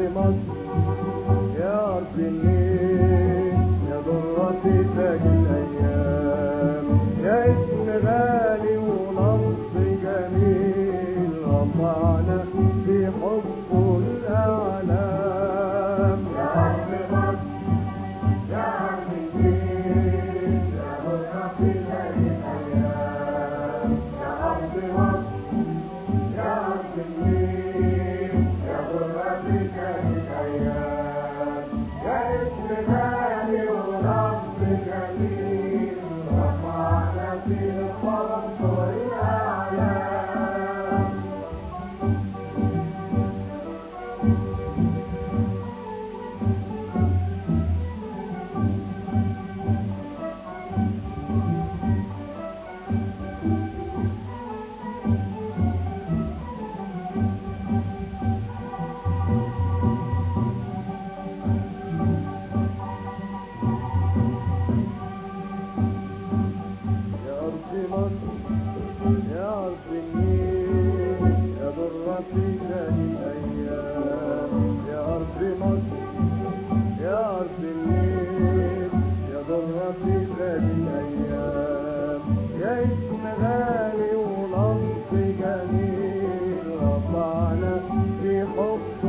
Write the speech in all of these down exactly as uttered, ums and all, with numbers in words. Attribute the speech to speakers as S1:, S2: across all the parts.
S1: مصر يا أرض النيل يا ضرة تاج الأيام، يا اسم غالي ولفظ جميل رفعنا في حبه الأعلام.
S2: يا أرض مصر يا أرض النيل يا ضرة تاج الأيام، يا أرض مصر يا أرض النيل يا ضرة تاج الأيام، يا اسم غالي ولفظ جميل رفعنا في حبه الأعلام.
S1: يا أرض مصر يا أرض النيل يا ضرة تاج الأيام، يا أرض مصر يا أرض النيل يا ضرة تاج الأيام، يا اسم غالي ولفظ جميل رفعنا في حبه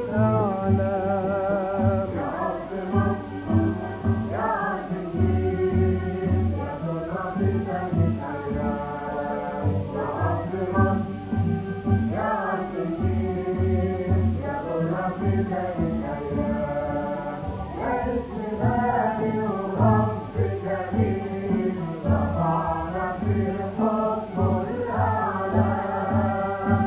S1: الأعلام.
S2: يا أرض مصر يا أرض النيل يا ضرة تاج الأيام، يا أرض مصر يا أرض النيل يا ضرة تاج الأيام، يا اسم غالي ولفظ جميل رفعنا في حبه الأعلام.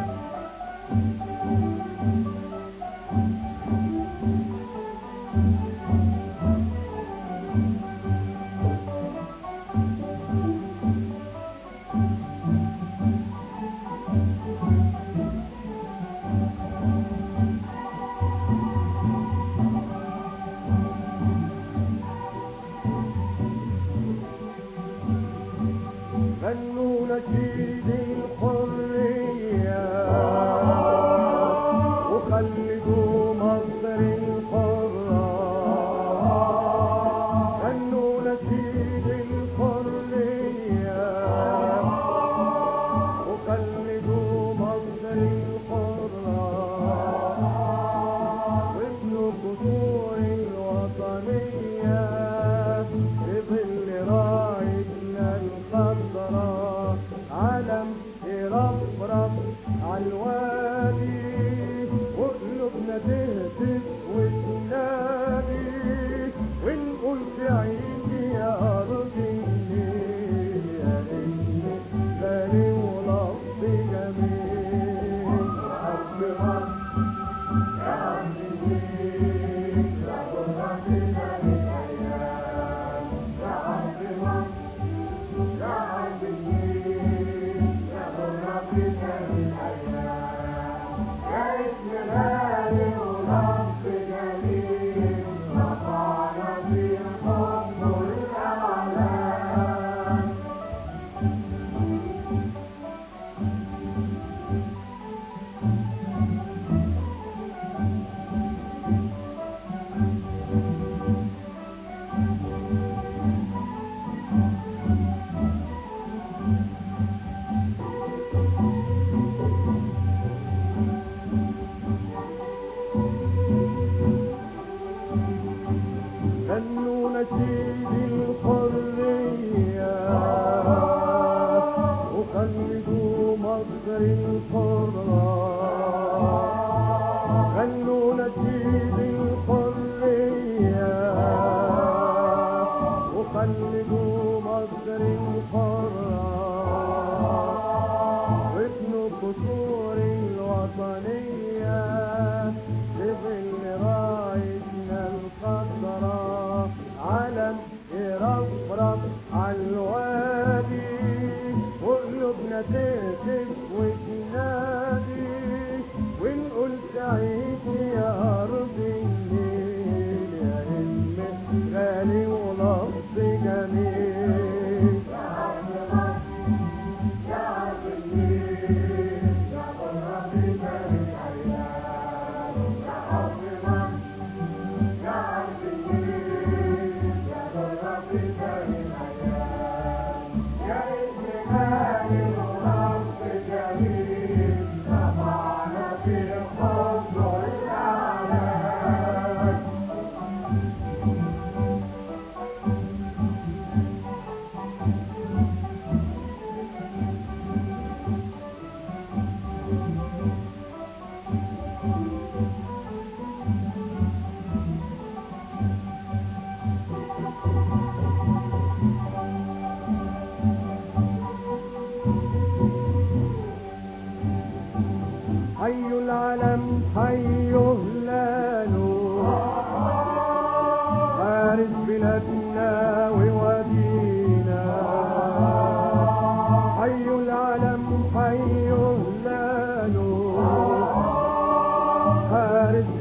S1: غنوا نشيد الحرية وخلدوا مصر الحرة، غنوا نشيد الحرية وخلدوا مصر الحرة، وابنوا قصور الوطنية بظل رايتنا الخضراء، علم يرفرف عالوادي وقلوبنا تهتف وتنادي، ونقول تعيشي يا أرض النيل يا اسم غالي ولفظ جميل.
S2: يا أرض مصر يا أرض النيل يا ضرة تاج الأيام، يا أرض مصر يا أرض النيل يا ضرة تاج الأيام، يا اسم غالي ولفظ جميل رفعنا في حبه الأعلام.
S1: غنوا نشيد الحرية وخلدوا مصر الحرة، غنوا نشيد الحرية وخلدوا مصر الحرة، وابنوا قصور الوطنية بظل رايتنا الخضراء، علم يرفرف عالوادي وقلوبنا تهتف وتنادي، ونقول تعيشي يا أرضي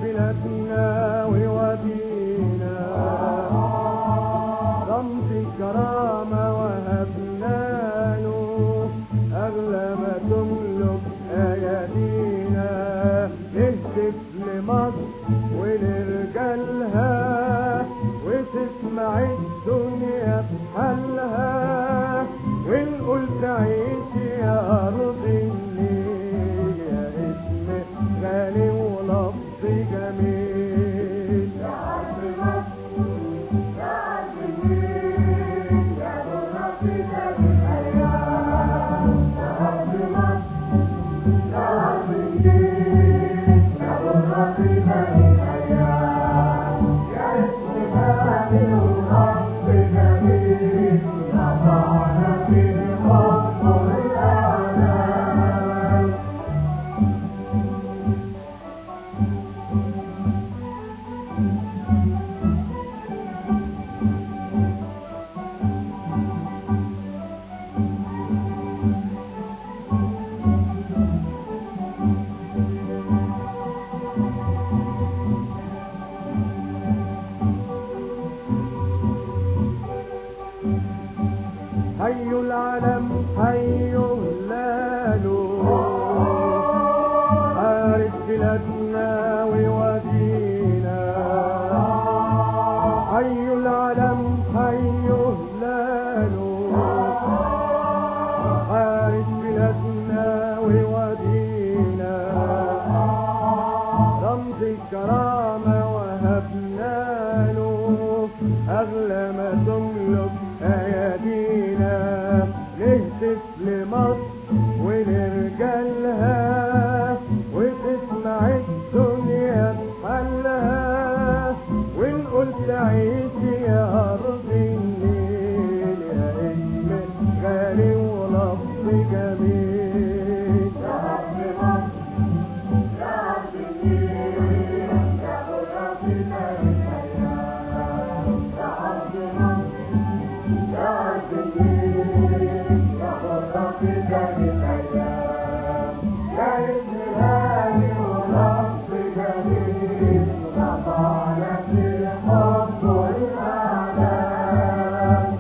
S1: بلادنا وودينا رمز الكرامة وهبنا له أغلى ما تملك أيادينا نهتف لمصر ولرجالها وتسمع الدنيا بحالها ونقول تعيش يا أرض النيل يا اسم غالي ولفظ جميل
S2: يا أرض مصر يا أرض النيل يا غرة الأيام يا أرض مصر يا أرض النيل يا غرة الأيام يا اسم غالي ولفظ جميل رفعنا في الحب والأعلام.
S1: حي العلم حي هلاله حارس بلادنا وودينا حي العلم حي هلاله حارس بلادنا وودينا رمز الكرامة وهبنا له أغلى ما تملك أيادينا نهتف لمصر ولرجالها وتسمع الدنيا بحالها ونقول تعيش يا أرض النيل يا اسم غالي ولفظ جميل
S2: يا أرض مصر يا أرض النيل يا غرة الأيام يا أرض مصر يا أرض النيل يا غرة الأيام يا اسم غالي ولفظ جميل رفعنا في الحب والأعلام.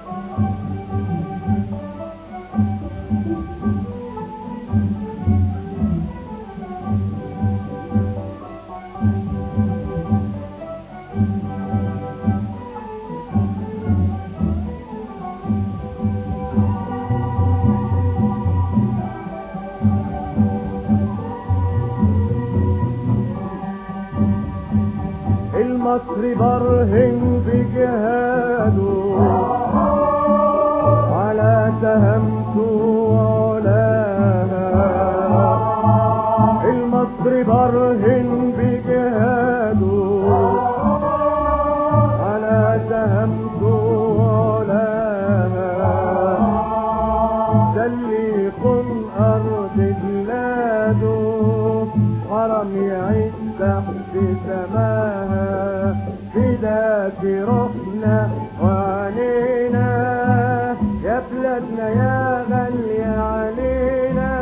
S1: المصري برهن بجهاده على تهمته وعلاها المصري برهن بجهاده على تهمته وعلاها ده اللي يخون أرض بلاده حرم يعيش تحت سماها فداك روحنا وعنينا يا بلادنا يا غالية علينا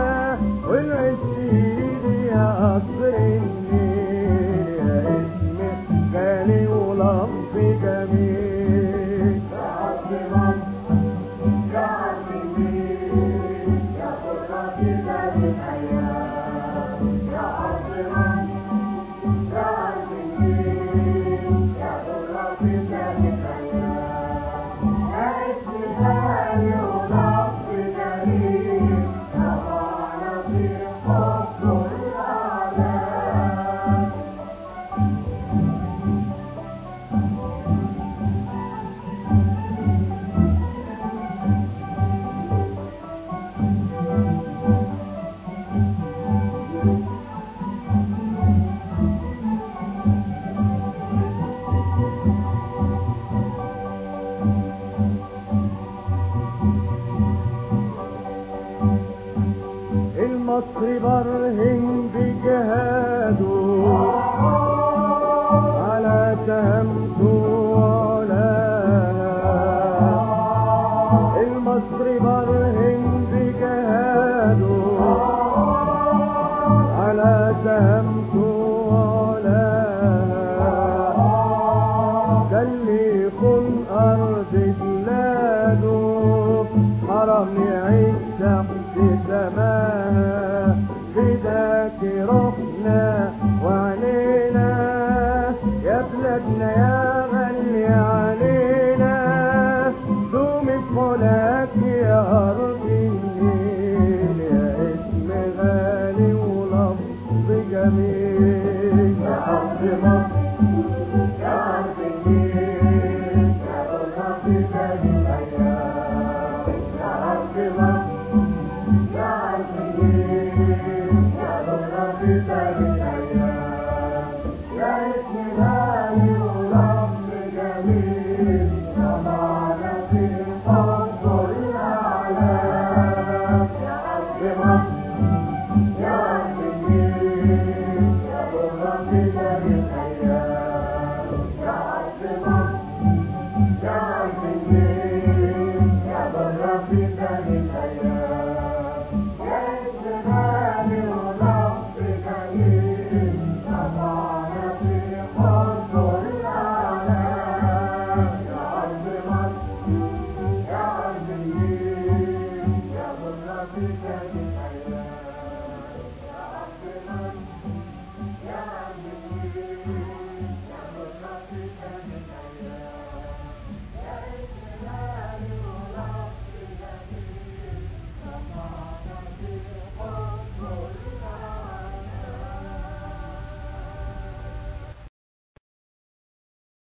S1: والعسيد يا قصر النيل يا اسم غالي ولفظ جميل
S2: يا أرض مصر يا أرض النيل يا غرة الأيام يا أرض مصر يا أرض النيل يا غرة الأيام يا اسم غالي ولفظ جميل رفعنا في الحب والأعلام.
S1: المصري برهن بجهاده على تهمته وعلاها المصري برهن بجهاده على تهمته وعلاها
S2: يا